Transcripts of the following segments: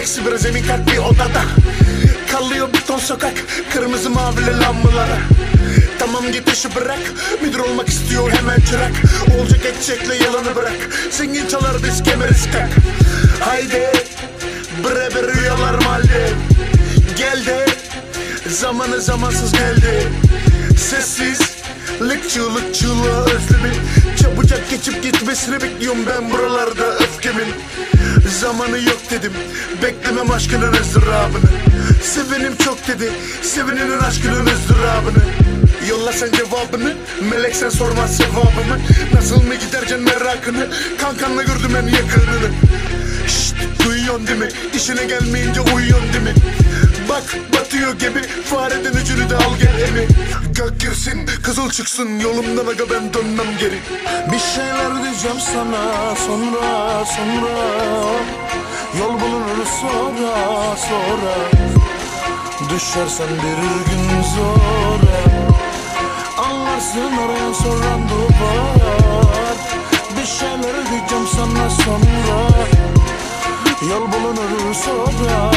eksi bir zemin kat bir odada. Kalıyor bir ton sokak, kırmızı mavili lambalara. Tamam git işi bırak, müdür olmak istiyor hemen çırak. Olacak edecekle yalanı bırak, zengin çalar biz kemeriz kalk. Haydi bre bre rüyalar malde. Geldi zamanı zamansız geldi. Sessizlik çığlığa özlemin. Çabucak geçip gitmesini bekliyorum ben buralarda öfkemin. Zamanı yok dedim, beklemem aşkının ızdırabını. Sevenim çok dedi, seveninin aşkının ızdırabını. Yolla sen cevabını, melek sen sormaz sevabımı. Nasıl mı gidercen merakını, kankanla gördüm en yakınını. Şşt, duyuyorsun değil mi, işine gelmeyince uyuyorsun değil mi? Bak batıyor gemi, fareden ucunu da al gel emi. Gök girsin, kızıl çıksın, yolumdan aga ben dönmem geri. Bir şeyler diyeceğim sana sonra yol bulunur sonra düşersen bir gün zora. Anlarsın arayan soran duvar. Bir şeyler diyeceğim sana sonra yol bulunur sonra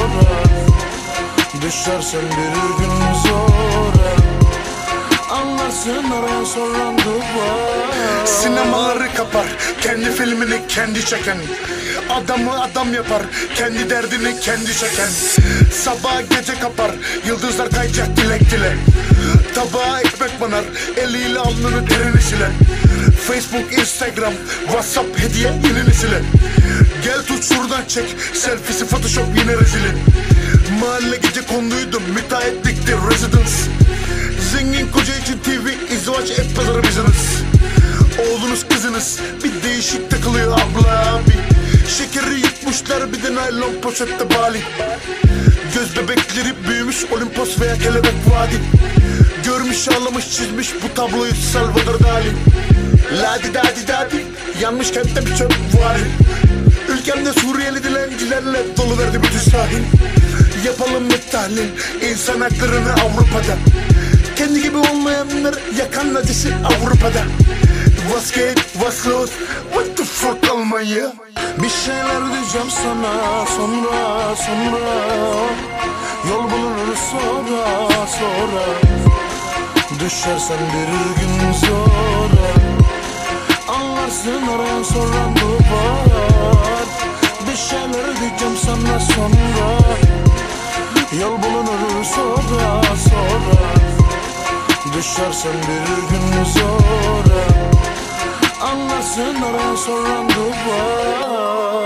düşersen bir gün zora. Anlarsın arayan soran duvar. Sinemaları kapar, kendi filmini kendi çeken. Adamı adam yapar, kendi derdini kendi çeken. Sabah gece kapar, yıldızlar kayacak dilek dile. Tabağa ekmek banar, eliyle alnını terini siler. Facebook, Instagram, WhatsApp hediye yeni nesile. Gel tut şuradan çek, selfiesi Photoshop yine rezilin. Mahalle gece konduydum, müteahhitlikti residence. Zengin koca için TV, izdivaç et pazarı business. Oğlunuz kızınız bir değişik takılıyor abla abi. Şekeri yutmuşlar bir de naylon poşette bali. Göz bebekleri büyümüş Olimpos veya kelebek vadi. Görmüş ağlamış çizmiş bu tabloyu Salvador Dali. Ladi dadi dadi yanmış kentte bir çöp var. Ülkemde Suriyeli dilencilerle dolu verdi bütün sahil. Yapalım mı tahlil insan haklarını Avrupa'da. Kendi gibi olmayanlar yakan acısı Avrupa'da. What's good, what's close, what the fuck Almanya. Bir şeyler diyeceğim sana sonra yol bulunur sonra düşersen bir gün zora. Anlarsın arayan soran duvar. Bir şeyler diyeceğim sana sonra yol bulunur sonra düşersen bir gün zora. Anlarsın arayan soran duvar.